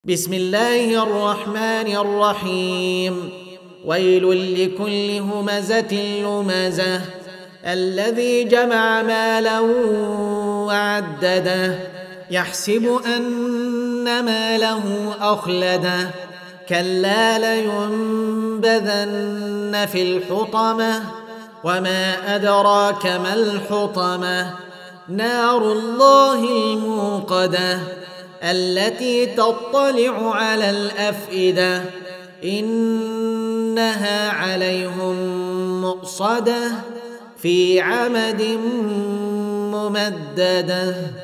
بسم الله الرحمن الرحيم. ويل لكل همزة لمزة الذي جمع مالا وعدده يحسب أن ماله أخلده كلا لينبذن في الحطمة وما أدراك ما الحطمة نار الله الموقدة التي تطلع على الأفئدة إنها عليهم مؤصدة في عمد ممددة.